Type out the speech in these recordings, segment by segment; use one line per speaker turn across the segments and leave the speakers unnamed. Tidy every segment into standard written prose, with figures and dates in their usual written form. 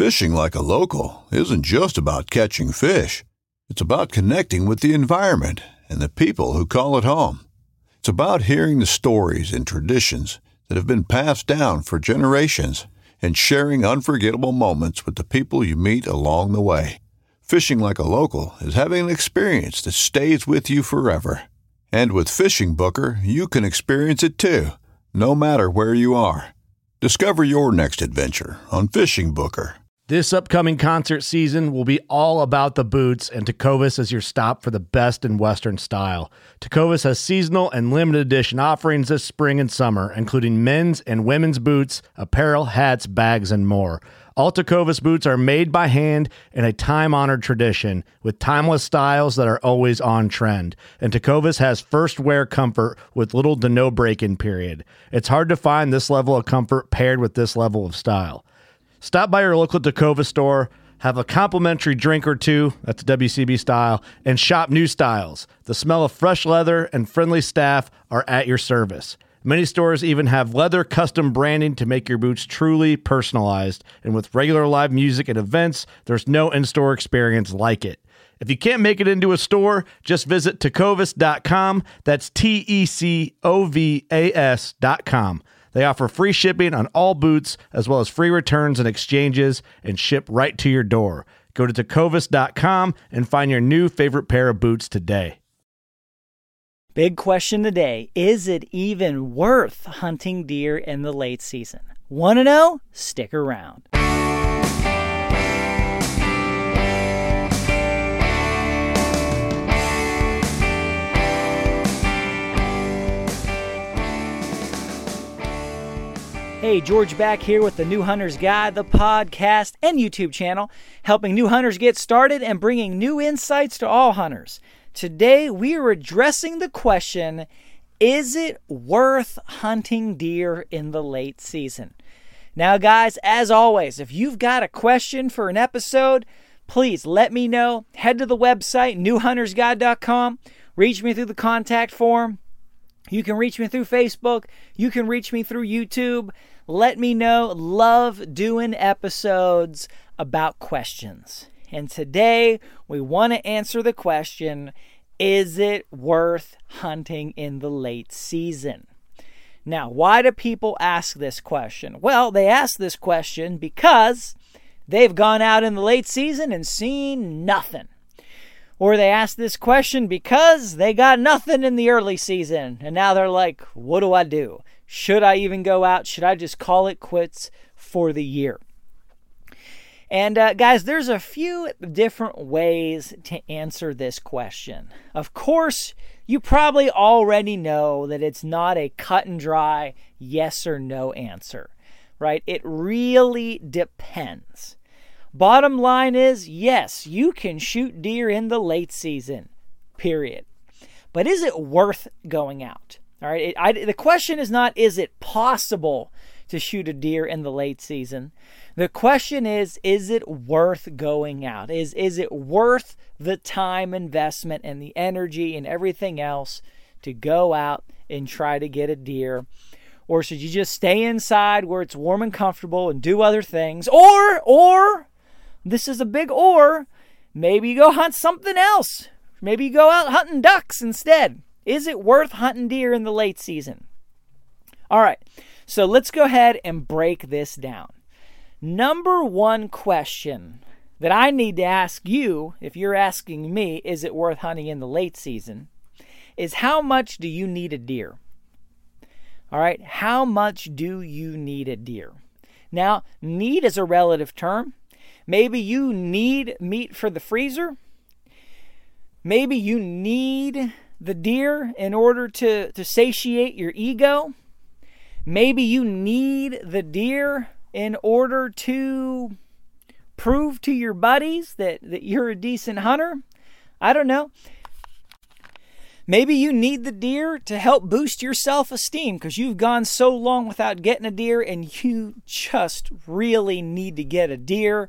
Fishing like a local isn't just about catching fish. It's about connecting with the environment and the people who call it home. It's about hearing the stories and traditions that have been passed down for generations and sharing unforgettable moments with the people you meet along the way. Fishing like a local is having an experience that stays with you forever. And with Fishing Booker, you can experience it too, no matter where you are. Discover your next adventure on Fishing Booker.
This upcoming concert season will be all about the boots, and Tecovas is your stop for the best in Western style. Tecovas has seasonal and limited edition offerings this spring and summer, including men's and women's boots, apparel, hats, bags, and more. All Tecovas boots are made by hand in a time-honored tradition with timeless styles that are always on trend. And Tecovas has first wear comfort with little to no break-in period. It's hard to find this level of comfort paired with this level of style. Stop by your local Tecovas store, have a complimentary drink or two, that's WCB style, and shop new styles. The smell of fresh leather and friendly staff are at your service. Many stores even have leather custom branding to make your boots truly personalized. And with regular live music and events, there's no in-store experience like it. If you can't make it into a store, just visit tecovas.com. That's TECOVAS.com. They offer free shipping on all boots, as well as free returns and exchanges, and ship right to your door. Go to tecovas.com and find your new favorite pair of boots today.
Big question today. Is it even worth hunting deer in the late season? Want to know? Stick around. Hey, George back here with the New Hunter's Guide, the podcast and YouTube channel, helping new hunters get started and bringing new insights to all hunters. Today, we are addressing the question, is it worth hunting deer in the late season? Now, guys, as always, if you've got a question for an episode, please let me know. Head to the website, newhuntersguide.com. Reach me through the contact form. You can reach me through Facebook. You can reach me through YouTube. Let me know. Love doing episodes about questions. And today, we want to answer the question, is it worth hunting in the late season? Now, why do people ask this question? Well, they ask this question because they've gone out in the late season and seen nothing. Or they ask this question because they got nothing in the early season. And now they're like, what do I do? Should I even go out? Should I just call it quits for the year? And guys, there's a few different ways to answer this question. Of course, you probably already know that it's not a cut and dry yes or no answer, right? It really depends. Bottom line is, yes, you can shoot deer in the late season, period. But is it worth going out? All right. The question is not, is it possible to shoot a deer in the late season? The question is it worth going out? Is it worth the time investment and the energy and everything else to go out and try to get a deer? Or should you just stay inside where it's warm and comfortable and do other things? Or, this is a big or, maybe you go hunt something else. Maybe you go out hunting ducks instead. Is it worth hunting deer in the late season? All right, so let's go ahead and break this down. Number one question that I need to ask you, if you're asking me, is it worth hunting in the late season, is how much do you need a deer? All right, how much do you need a deer? Now, need is a relative term. Maybe you need meat for the freezer. Maybe you need the deer in order to satiate your ego. Maybe you need the deer in order to prove to your buddies that you're a decent hunter. I don't know. Maybe you need the deer to help boost your self-esteem because you've gone so long without getting a deer and you just really need to get a deer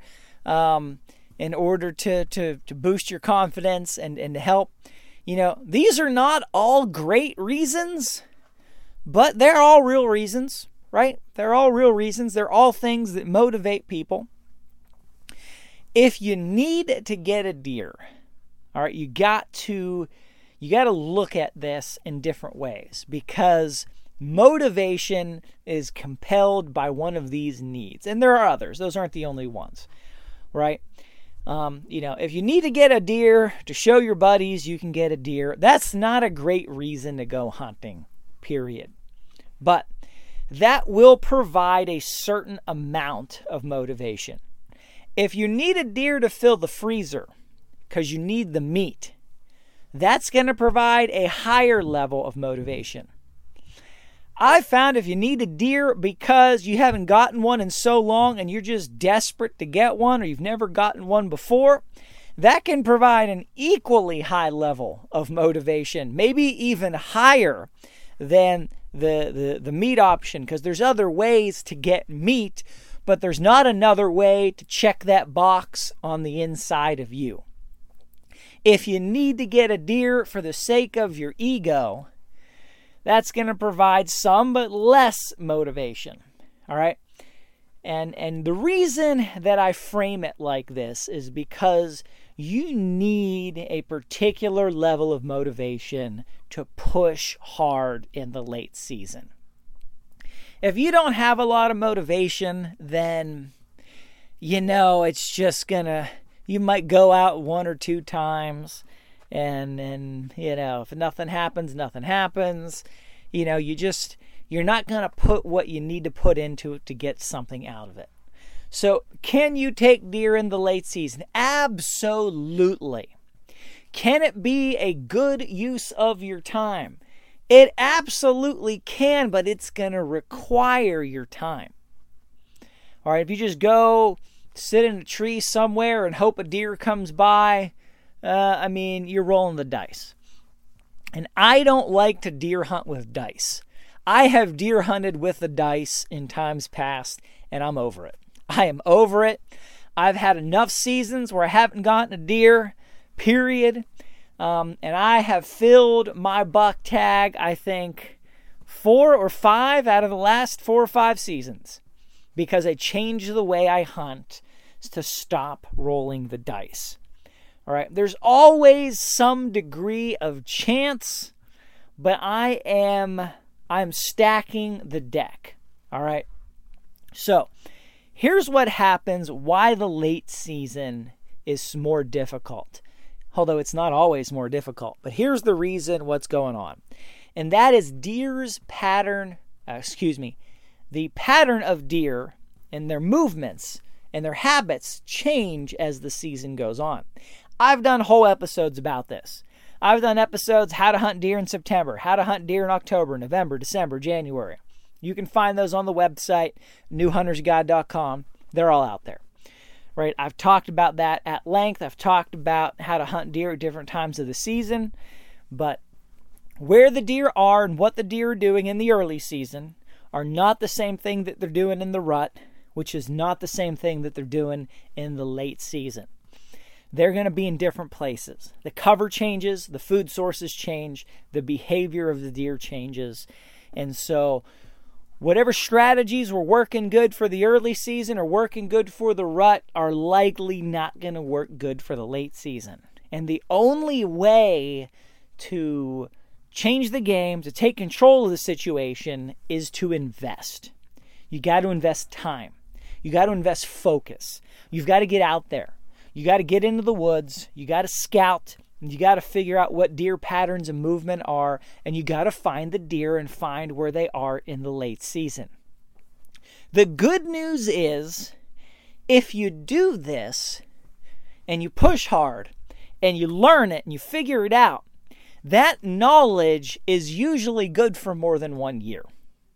in order to boost your confidence and to help. You know, these are not all great reasons, but they're all real reasons, right? They're all real reasons. They're all things that motivate people. If you need to get a deer, all right, you got to look at this in different ways, because motivation is compelled by one of these needs. And there are others. Those aren't the only ones, right? If you need to get a deer to show your buddies you can get a deer, that's not a great reason to go hunting, period. But that will provide a certain amount of motivation. If you need a deer to fill the freezer because you need the meat, that's going to provide a higher level of motivation. I found if you need a deer because you haven't gotten one in so long and you're just desperate to get one, or you've never gotten one before, that can provide an equally high level of motivation, maybe even higher than the meat option, because there's other ways to get meat, but there's not another way to check that box on the inside of you. If you need to get a deer for the sake of your ego, that's going to provide some but less motivation. All right? And the reason that I frame it like this is because you need a particular level of motivation to push hard in the late season. If you don't have a lot of motivation, then, it's just you might go out 1 or 2 times, and if nothing happens, nothing happens. You're not going to put what you need to put into it to get something out of it. So can you take deer in the late season? Absolutely. Can it be a good use of your time? It absolutely can, but it's going to require your time. All right, if you just go sit in a tree somewhere and hope a deer comes by, you're rolling the dice. And I don't like to deer hunt with dice. I have deer hunted with the dice in times past, and I'm over it. I am over it. I've had enough seasons where I haven't gotten a deer, period. And I have filled my buck tag, I think, 4 or 5 out of the last 4 or 5 seasons, because I changed the way I hunt to stop rolling the dice. All right, there's always some degree of chance, but I'm stacking the deck. All right, so here's what happens, why the late season is more difficult. Although it's not always more difficult. But here's the reason what's going on. And that is the pattern of deer and their movements and their habits change as the season goes on. I've done whole episodes about this. I've done episodes how to hunt deer in September, how to hunt deer in October, November, December, January. You can find those on the website, newhuntersguide.com. They're all out there. Right, I've talked about that at length. I've talked about how to hunt deer at different times of the season. But where the deer are and what the deer are doing in the early season are not the same thing that they're doing in the rut, which is not the same thing that they're doing in the late season. They're going to be in different places. The cover changes, the food sources change, the behavior of the deer changes. And so whatever strategies were working good for the early season or working good for the rut are likely not going to work good for the late season. And the only way to change the game, to take control of the situation, is to invest. You got to invest time. You got to invest focus. You've got to get out there. You got to get into the woods. You got to scout. You got to figure out what deer patterns and movement are, and you got to find the deer and find where they are in the late season. The good news is, if you do this and you push hard and you learn it and you figure it out, that knowledge is usually good for more than 1 year.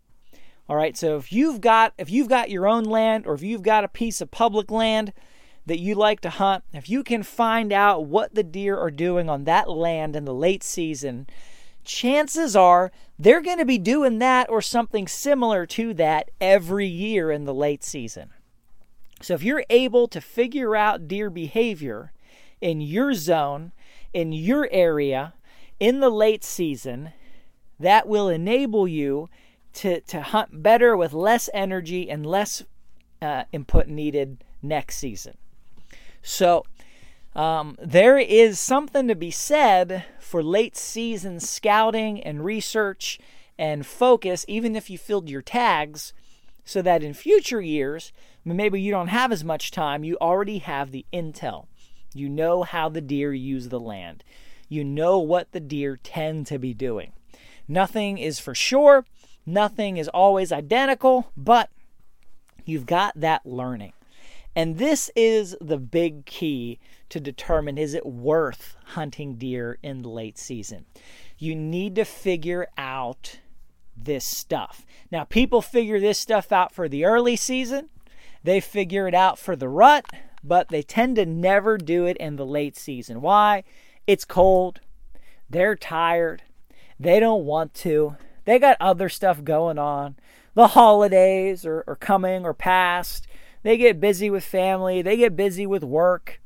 All right, so if you've got your own land, or if you've got a piece of public land that you like to hunt, if you can find out what the deer are doing on that land in the late season, chances are they're going to be doing that or something similar to that every year in the late season. So if you're able to figure out deer behavior in your zone, in your area, in the late season, that will enable you to hunt better with less energy and less input needed next season. So there is something to be said for late season scouting and research and focus, even if you filled your tags, so that in future years, maybe you don't have as much time, you already have the intel. You know how the deer use the land. You know what the deer tend to be doing. Nothing is for sure. Nothing is always identical, but you've got that learning. And this is the big key to determine, is it worth hunting deer in the late season? You need to figure out this stuff. Now, people figure this stuff out for the early season. They figure it out for the rut, but they tend to never do it in the late season. Why? It's cold. They're tired. They don't want to. They got other stuff going on. The holidays are coming or past. They get busy with family. They get busy with work.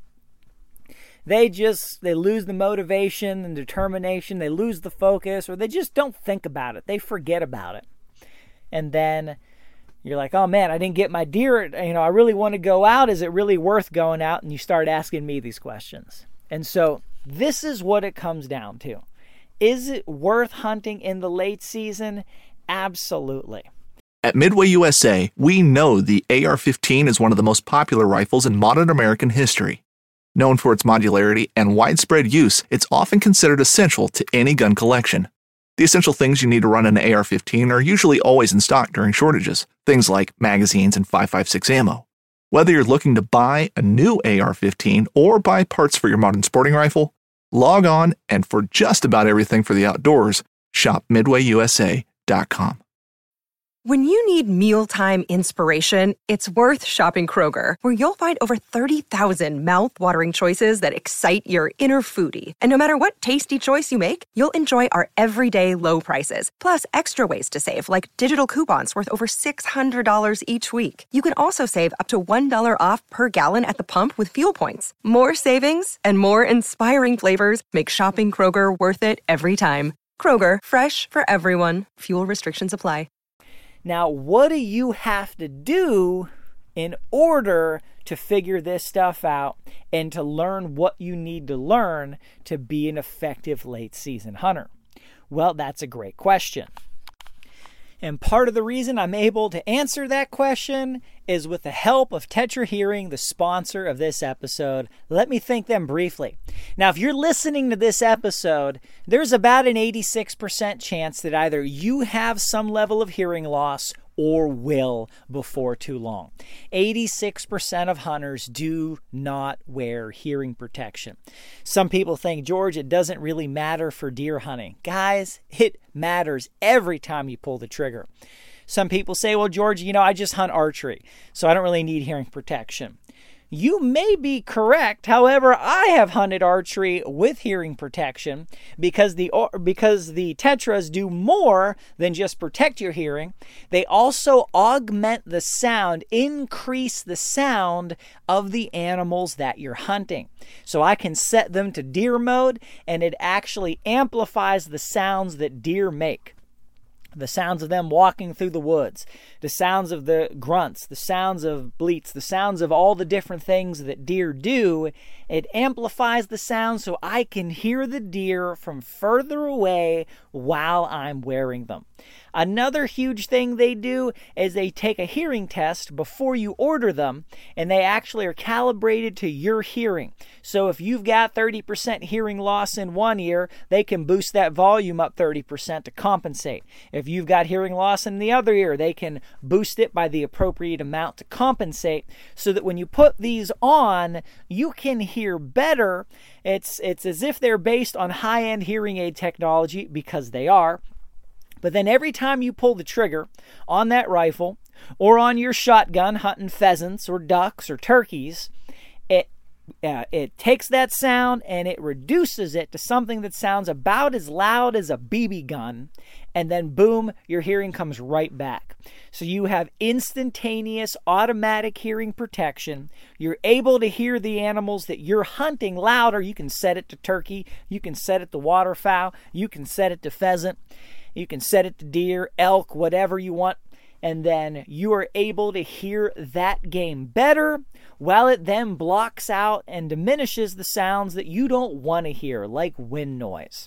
They lose the motivation and determination. They lose the focus, or they just don't think about it. They forget about it. And then you're like, oh man, I didn't get my deer. I really want to go out. Is it really worth going out? And you start asking me these questions. And so this is what it comes down to. Is it worth hunting in the late season? Absolutely.
At Midway USA, we know the AR-15 is one of the most popular rifles in modern American history. Known for its modularity and widespread use, it's often considered essential to any gun collection. The essential things you need to run an AR-15 are usually always in stock during shortages, things like magazines and 5.56 ammo. Whether you're looking to buy a new AR-15 or buy parts for your modern sporting rifle, log on and for just about everything for the outdoors, shop MidwayUSA.com.
When you need mealtime inspiration, it's worth shopping Kroger, where you'll find over 30,000 mouth-watering choices that excite your inner foodie. And no matter what tasty choice you make, you'll enjoy our everyday low prices, plus extra ways to save, like digital coupons worth over $600 each week. You can also save up to $1 off per gallon at the pump with fuel points. More savings and more inspiring flavors make shopping Kroger worth it every time. Kroger, fresh for everyone. Fuel restrictions apply.
Now, what do you have to do in order to figure this stuff out and to learn what you need to learn to be an effective late season hunter? Well, that's a great question. And part of the reason I'm able to answer that question is with the help of Tetra Hearing, the sponsor of this episode. Let me thank them briefly. Now, if you're listening to this episode, there's about an 86% chance that either you have some level of hearing loss or will before too long. 86% of hunters do not wear hearing protection. Some people think, George, it doesn't really matter for deer hunting. Guys, it matters every time you pull the trigger. Some people say, well, George, I just hunt archery, so I don't really need hearing protection. You may be correct. However, I have hunted archery with hearing protection because the Tetras do more than just protect your hearing. They also augment the sound, increase the sound of the animals that you're hunting. So I can set them to deer mode, and it actually amplifies the sounds that deer make. The sounds of them walking through the woods, the sounds of the grunts, the sounds of bleats, the sounds of all the different things that deer do. It amplifies the sound so I can hear the deer from further away while I'm wearing them. Another huge thing they do is they take a hearing test before you order them, and they actually are calibrated to your hearing. So if you've got 30% hearing loss in one ear, they can boost that volume up 30% to compensate. If you've got hearing loss in the other ear, they can boost it by the appropriate amount to compensate, so that when you put these on, you can hear better. It's as if they're based on high-end hearing aid technology, because they are. But then every time you pull the trigger on that rifle or on your shotgun hunting pheasants or ducks or turkeys, it takes that sound and it reduces it to something that sounds about as loud as a BB gun, and then boom, your hearing comes right back. So you have instantaneous automatic hearing protection. You're able to hear the animals that you're hunting louder. You can set it to turkey, you can set it to waterfowl, you can set it to pheasant, you can set it to deer, elk, whatever you want. and then you are able to hear that game better, while it then blocks out and diminishes the sounds that you don't want to hear, like wind noise.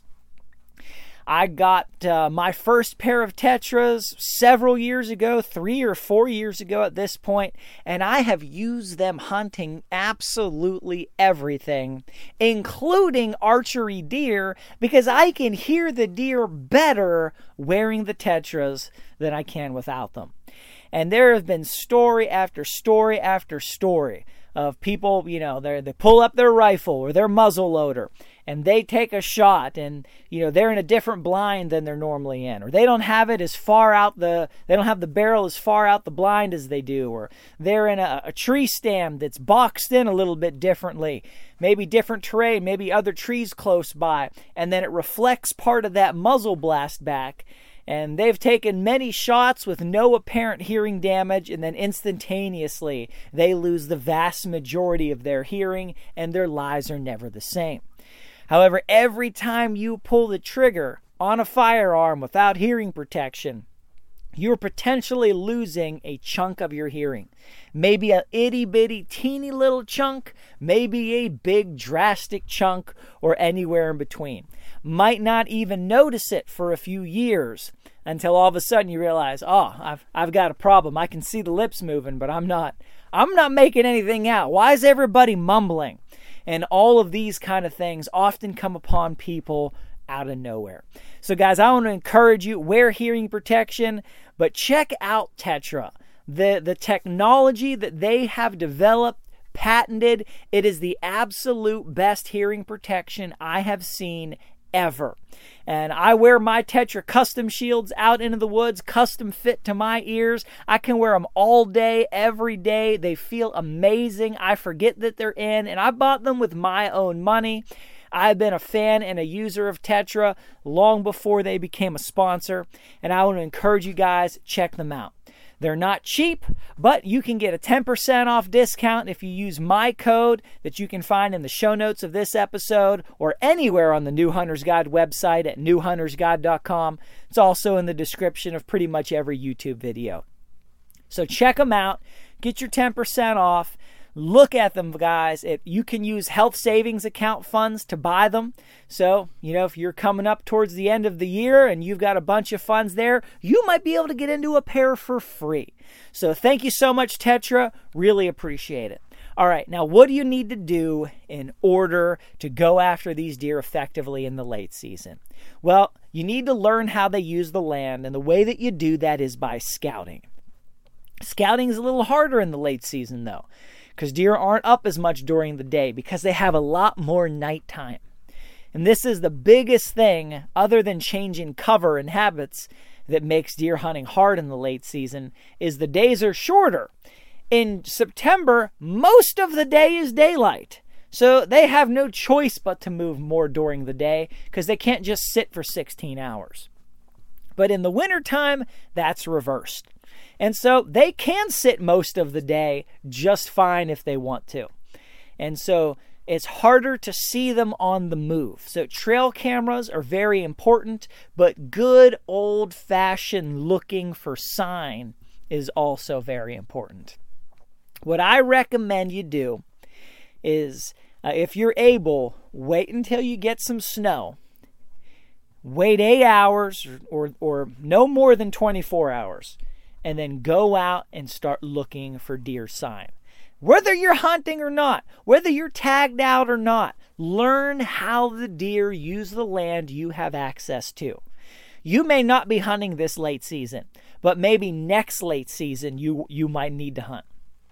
I got my first pair of Tetras several years ago, 3 or 4 years ago at this point, and I have used them hunting absolutely everything, including archery deer, because I can hear the deer better wearing the Tetras than I can without them. And there have been story after story after story of people, they pull up their rifle or their muzzle loader and they take a shot, and they're in a different blind than they're normally in, or they don't have it as far out they don't have the barrel as far out the blind as they do, or they're in a tree stand that's boxed in a little bit differently, maybe different terrain, maybe other trees close by, and then it reflects part of that muzzle blast back. And they've taken many shots with no apparent hearing damage, and then instantaneously they lose the vast majority of their hearing, and their lives are never the same. However, every time you pull the trigger on a firearm without hearing protection, you're potentially losing a chunk of your hearing. Maybe a itty-bitty, teeny little chunk, maybe a big, drastic chunk, or anywhere in between. Might not even notice it for a few years until all of a sudden you realize, I've got a problem. I can see the lips moving, but I'm not making anything out. Why is everybody mumbling? And all of these kind of things often come upon people out of nowhere. So guys, I want to encourage you, wear hearing protection, but check out Tetra. The technology that they have developed, patented, it is the absolute best hearing protection I have seen ever. And I wear my Tetra custom shields out into the woods, custom fit to my ears. I can wear them all day, every day. They feel amazing. I forget that they're in, and I bought them with my own money. I've been a fan and a user of Tetra long before they became a sponsor, and I want to encourage you guys, check them out. They're not cheap, but you can get a 10% off discount if you use my code that you can find in the show notes of this episode or anywhere on the New Hunter's Guide website at newhuntersguide.com. It's also in the description of pretty much every YouTube video. So check them out. Get your 10% off. Look at them, guys. You can use health savings account funds to buy them. So, if you're coming up towards the end of the year and you've got a bunch of funds there, you might be able to get into a pair for free. So thank you so much, Tetra. Really appreciate it. All right, now what do you need to do in order to go after these deer effectively in the late season? Well, you need to learn how they use the land, and the way that you do that is by scouting. Scouting is a little harder in the late season, though, because deer aren't up as much during the day because they have a lot more nighttime. And this is the biggest thing, other than changing cover and habits, that makes deer hunting hard in the late season, is the days are shorter. In September, most of the day is daylight. So they have no choice but to move more during the day because they can't just sit for 16 hours. But in the wintertime, that's reversed. And so they can sit most of the day just fine if they want to. And so it's harder to see them on the move. So trail cameras are very important, but good old-fashioned looking for sign is also very important. What I recommend you do is, if you're able, wait until you get some snow. Wait 8 hours or no more than 24 hours. And then go out and start looking for deer sign. Whether you're hunting or not, whether you're tagged out or not, learn how the deer use the land you have access to. You may not be hunting this late season, but maybe next late season you might need to hunt.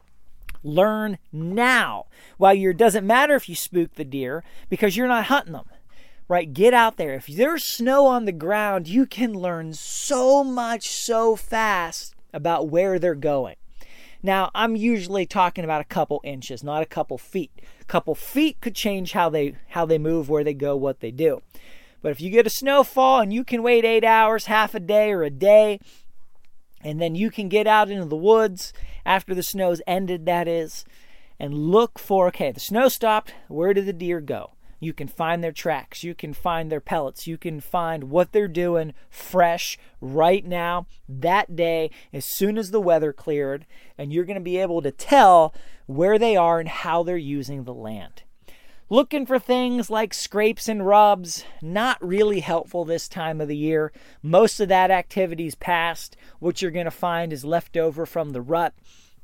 Learn now. Doesn't matter if you spook the deer because you're not hunting them. Right? Get out there. If there's snow on the ground, you can learn so much so fast about where they're going. Now, I'm usually talking about a couple inches, not a couple feet. A couple feet could change how they move, where they go, what they do. But if you get a snowfall and you can wait 8 hours, half a day or a day, and then you can get out into the woods after the snow's ended, that is, and look for, okay, the snow stopped, where did the deer go? You can find their tracks. You can find their pellets. You can find what they're doing fresh right now, that day, as soon as the weather cleared, and you're going to be able to tell where they are and how they're using the land. Looking for things like scrapes and rubs, not really helpful this time of the year. Most of that activity's past. What you're going to find is left over from the rut.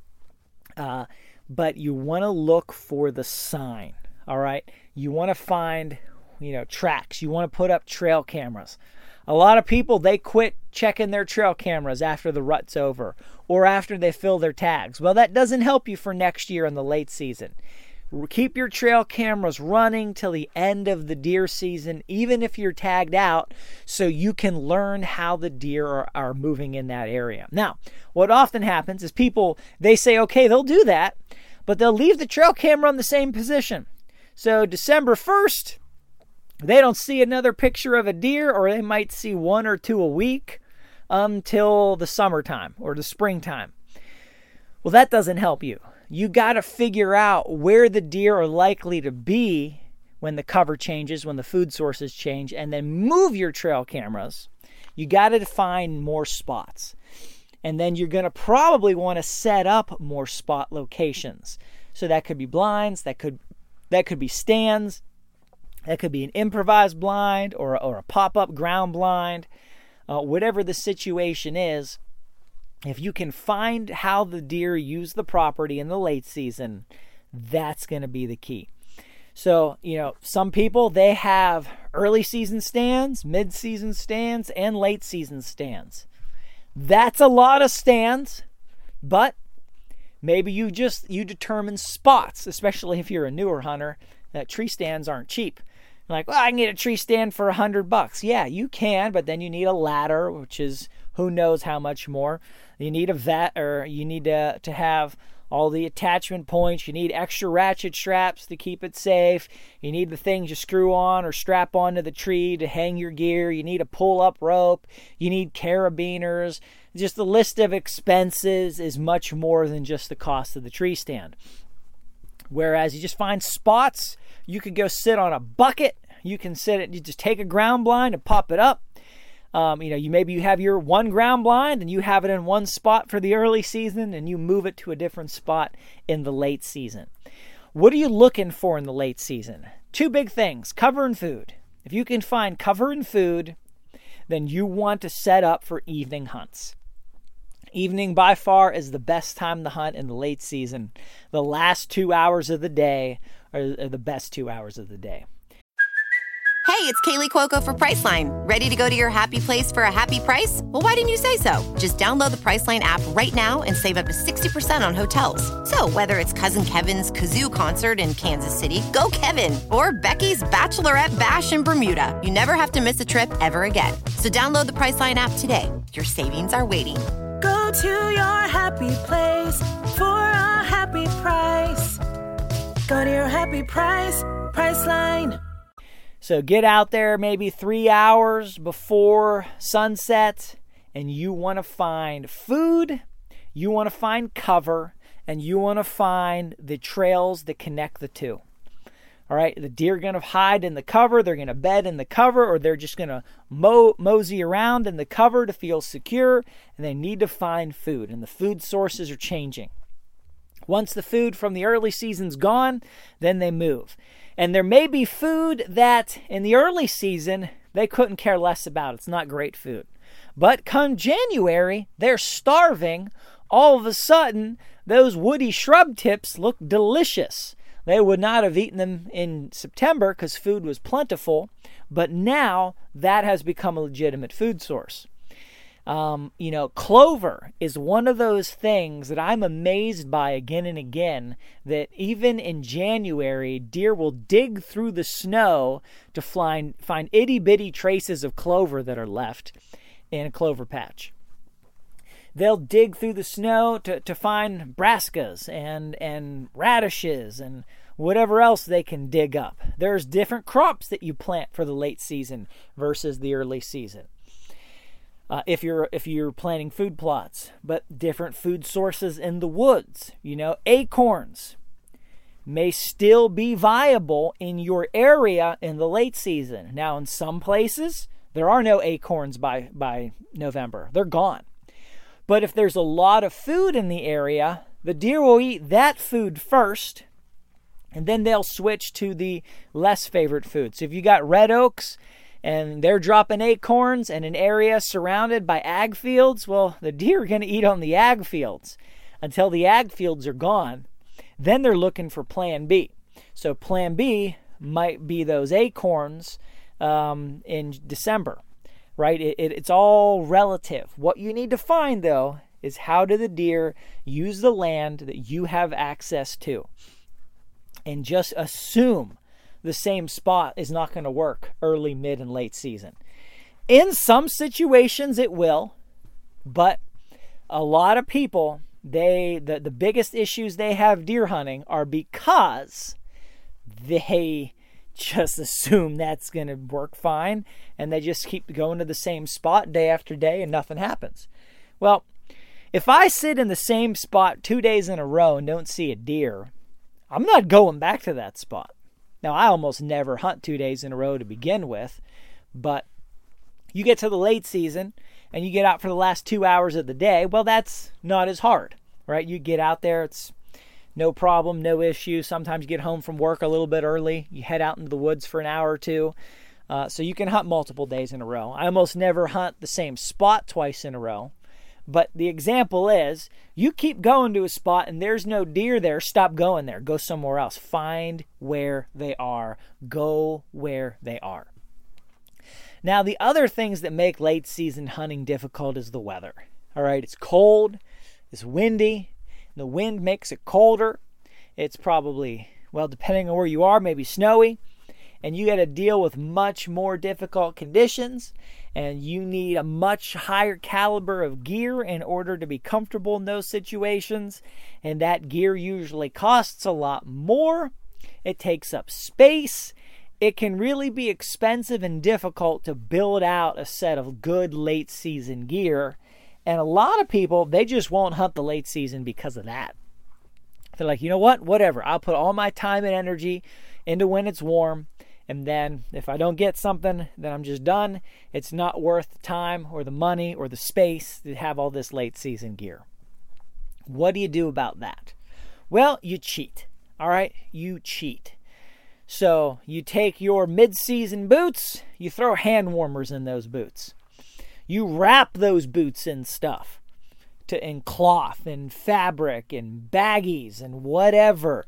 But you want to look for the sign, all right? You want to find, tracks. You want to put up trail cameras. A lot of people, they quit checking their trail cameras after the rut's over or after they fill their tags. Well, that doesn't help you for next year in the late season. Keep your trail cameras running till the end of the deer season, even if you're tagged out, so you can learn how the deer are moving in that area. Now, what often happens is people, they say, okay, they'll do that, but they'll leave the trail camera on the same position. So December 1st, they don't see another picture of a deer, or they might see one or two a week until the summertime or the springtime. Well, that doesn't help you. You got to figure out where the deer are likely to be when the cover changes, when the food sources change, and then move your trail cameras. You got to find more spots. And then you're going to probably want to set up more spot locations. So that could be blinds, that could be stands, that could be an improvised blind or a pop-up ground blind. Whatever the situation is, if you can find how the deer use the property in the late season, that's going to be the key. So, some people, they have early season stands, mid-season stands, and late season stands. That's a lot of stands, but maybe you determine spots, especially if you're a newer hunter, that tree stands aren't cheap. You're like, well, I can get a tree stand for $100. Yeah, you can, but then you need a ladder, which is who knows how much more. You need a vet, or you need to have all the attachment points. You need extra ratchet straps to keep it safe. You need the things you screw on or strap onto the tree to hang your gear. You need a pull-up rope. You need carabiners. Just the list of expenses is much more than just the cost of the tree stand. Whereas you just find spots, you could go sit on a bucket. You just take a ground blind and pop it up. You have your one ground blind and you have it in one spot for the early season and you move it to a different spot in the late season. What are you looking for in the late season? Two big things, cover and food. If you can find cover and food, then you want to set up for evening hunts. Evening by far is the best time to hunt in the late season. The last 2 hours of the day are the best 2 hours of the day.
Hey, it's Kaylee Cuoco for Priceline. Ready to go to your happy place for a happy price? Well, why didn't you say so? Just download the Priceline app right now and save up to 60% on hotels. So whether it's Cousin Kevin's Kazoo Concert in Kansas City, go Kevin, or Becky's Bachelorette Bash in Bermuda, you never have to miss a trip ever again. So download the Priceline app today. Your savings are waiting.
Go to your happy place for a happy price. Go to your happy price, Priceline.
So get out there maybe 3 hours before sunset, and you want to find food, you want to find cover, and you want to find the trails that connect the two. All right, the deer are going to hide in the cover, they're going to bed in the cover, or they're just going to mosey around in the cover to feel secure, and they need to find food, and the food sources are changing. Once the food from the early season's gone, then they move. And there may be food that in the early season they couldn't care less about. It's not great food. But come January, they're starving. All of a sudden, those woody shrub tips look delicious. They would not have eaten them in September because food was plentiful. But now that has become a legitimate food source. Clover is one of those things that I'm amazed by again and again, that even in January, deer will dig through the snow to find itty-bitty traces of clover that are left in a clover patch. They'll dig through the snow to find brassicas and radishes and whatever else they can dig up. There's different crops that you plant for the late season versus the early season. If you're planting food plots, but different food sources in the woods, acorns, may still be viable in your area in the late season. Now, in some places, there are no acorns by November. They're gone. But if there's a lot of food in the area, the deer will eat that food first, and then they'll switch to the less favorite food. So if you got red oaks and they're dropping acorns in an area surrounded by ag fields, well, the deer are going to eat on the ag fields until the ag fields are gone. Then they're looking for plan B. So plan B might be those acorns in December, right? It's all relative. What you need to find, though, is how do the deer use the land that you have access to? And just assume the same spot is not going to work early, mid, and late season. In some situations, it will, but a lot of people, the biggest issues they have deer hunting are because they just assume that's going to work fine, and they just keep going to the same spot day after day and nothing happens. Well, if I sit in the same spot 2 days in a row and don't see a deer, I'm not going back to that spot. Now, I almost never hunt 2 days in a row to begin with, but you get to the late season and you get out for the last 2 hours of the day, well, that's not as hard, right? You get out there, it's no problem, no issue. Sometimes you get home from work a little bit early. You head out into the woods for an hour or two. So you can hunt multiple days in a row. I almost never hunt the same spot twice in a row. But the example is, you keep going to a spot and there's no deer there, stop going there. Go somewhere else. Find where they are. Go where they are. Now, the other things that make late season hunting difficult is the weather. All right, it's cold, it's windy, the wind makes it colder. It's probably, well, depending on where you are, maybe snowy. And you got to deal with much more difficult conditions, and you need a much higher caliber of gear in order to be comfortable in those situations. And that gear usually costs a lot more. It takes up space. It can really be expensive and difficult to build out a set of good late season gear. And a lot of people, they just won't hunt the late season because of that. They're like, you know what? Whatever. I'll put all my time and energy into when it's warm. And then if I don't get something, then I'm just done. It's not worth the time or the money or the space to have all this late season gear. What do you do about that? Well, you cheat. All right? You cheat. So you take your mid-season boots, you throw hand warmers in those boots. You wrap those boots in stuff, in cloth and fabric and baggies and whatever,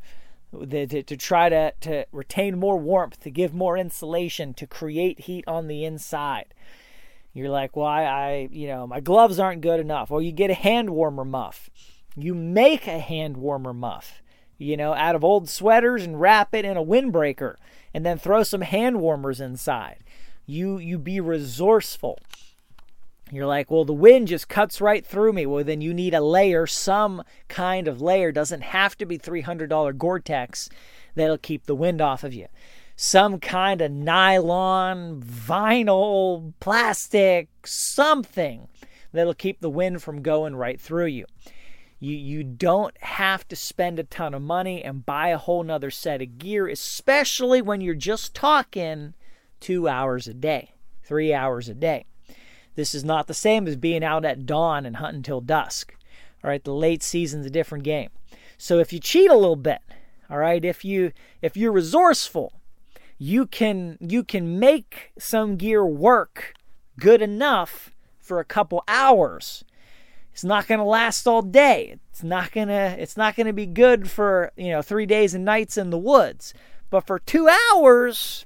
to try to retain more warmth, to give more insulation, to create heat on the inside. You're like, well, my gloves aren't good enough. Or you get a hand warmer muff. You make a hand warmer muff, out of old sweaters and wrap it in a windbreaker and then throw some hand warmers inside. You be resourceful. You're like, well, the wind just cuts right through me. Well, then you need a layer, some kind of layer. Doesn't have to be $300 Gore-Tex that'll keep the wind off of you. Some kind of nylon, vinyl, plastic, something that'll keep the wind from going right through you. You don't have to spend a ton of money and buy a whole nother set of gear, especially when you're just talking 2 hours a day, 3 hours a day. This is not the same as being out at dawn and hunting till dusk. All right, the late season's a different game. So if you cheat a little bit, all right, if you're resourceful, you can make some gear work good enough for a couple hours. It's not going to last all day. It's not going to be good for, 3 days and nights in the woods. But for 2 hours,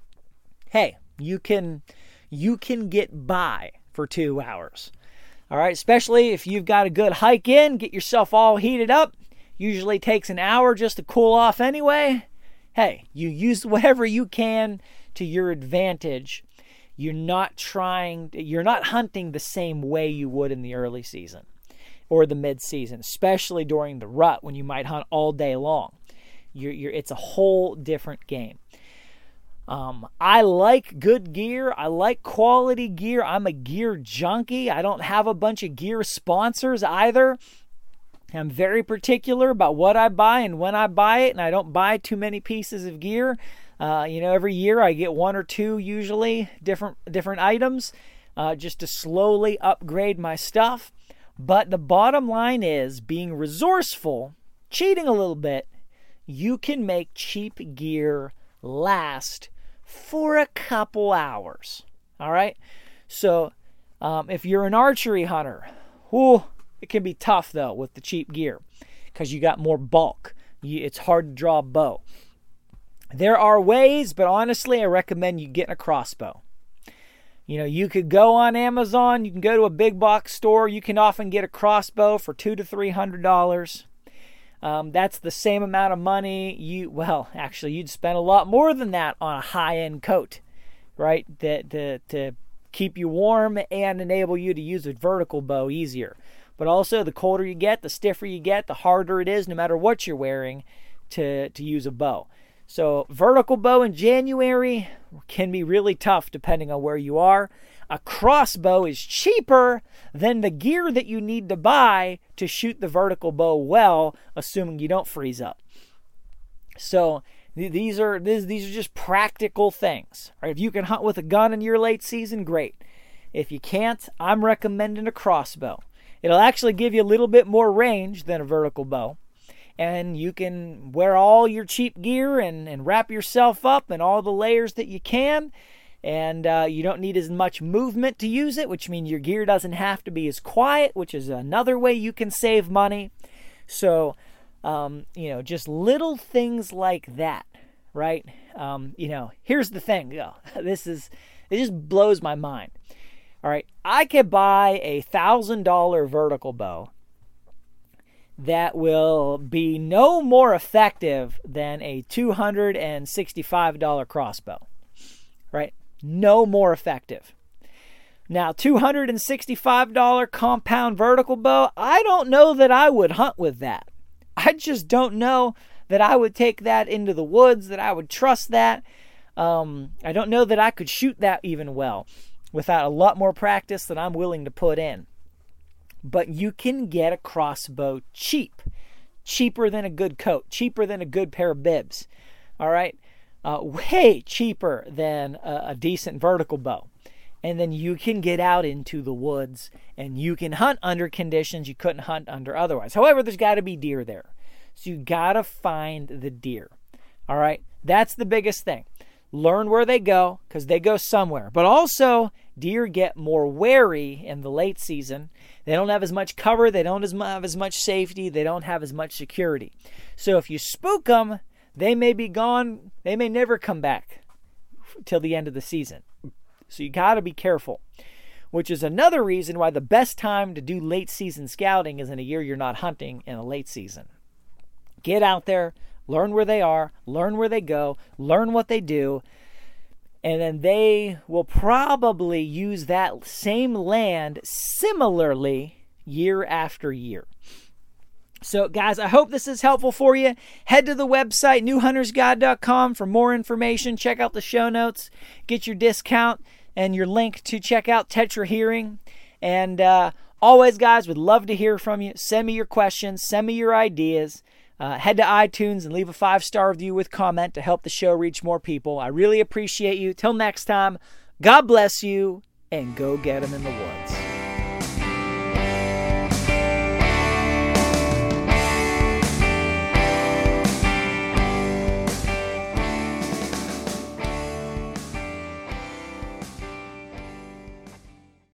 hey, you can get by for 2 hours. All right, especially if you've got a good hike in, get yourself all heated up. Usually takes an hour just to cool off anyway. Hey, you use whatever you can to your advantage. You're not hunting the same way you would in the early season or the mid-season, especially during the rut when you might hunt all day long. It's a whole different game. I like good gear. I like quality gear. I'm a gear junkie. I don't have a bunch of gear sponsors either. I'm very particular about what I buy and when I buy it, and I don't buy too many pieces of gear. Every year I get one or two, usually different items, just to slowly upgrade my stuff. But the bottom line is, being resourceful, cheating a little bit, you can make cheap gear last for a couple hours. All right? So if you're an archery hunter, it can be tough, though, with the cheap gear because you got more bulk. It's hard to draw a bow. There are ways, but honestly, I recommend you getting a crossbow. You could go on Amazon, you can go to a big box store, you can often get a crossbow for $200 to $300. That's the same amount of money you'd spend a lot more than that on a high-end coat, right? To keep you warm and enable you to use a vertical bow easier. But also, the colder you get, the stiffer you get, the harder it is, no matter what you're wearing, to use a bow. So vertical bow in January can be really tough depending on where you are. A crossbow is cheaper than the gear that you need to buy to shoot the vertical bow well, assuming you don't freeze up. So these are just practical things. Right? If you can hunt with a gun in your late season, great. If you can't, I'm recommending a crossbow. It'll actually give you a little bit more range than a vertical bow. And you can wear all your cheap gear and wrap yourself up in all the layers that you can. And you don't need as much movement to use it, which means your gear doesn't have to be as quiet, which is another way you can save money. So, just little things like that, right? Here's the thing. It just blows my mind. All right, I could buy a $1,000 vertical bow that will be no more effective than a $265 crossbow, right? No more effective. Now, $265 compound vertical bow, I don't know that I would hunt with that. I just don't know that I would take that into the woods, that I would trust that. I don't know that I could shoot that even well without a lot more practice than I'm willing to put in. But you can get a crossbow cheaper than a good coat, cheaper than a good pair of bibs, all right? Way cheaper than a decent vertical bow. And then you can get out into the woods and you can hunt under conditions you couldn't hunt under otherwise. However, there's got to be deer there. So you got to find the deer, all right? That's the biggest thing. Learn where they go because they go somewhere. But also, deer get more wary in the late season. They don't have as much cover. They don't have as much safety. They don't have as much security. So if you spook them, they may be gone. They may never come back till the end of the season. So you got to be careful, which is another reason why the best time to do late season scouting is in a year you're not hunting in a late season. Get out there, learn where they are, learn where they go, learn what they do, and then they will probably use that same land similarly year after year. So, guys, I hope this is helpful for you. Head to the website, newhuntersguide.com, for more information. Check out the show notes. Get your discount and your link to check out Tetra Hearing. And always, guys, would love to hear from you. Send me your questions. Send me your ideas. Head to iTunes and leave a 5-star review with comment to help the show reach more people. I really appreciate you. Till next time, God bless you, and go get them in the woods.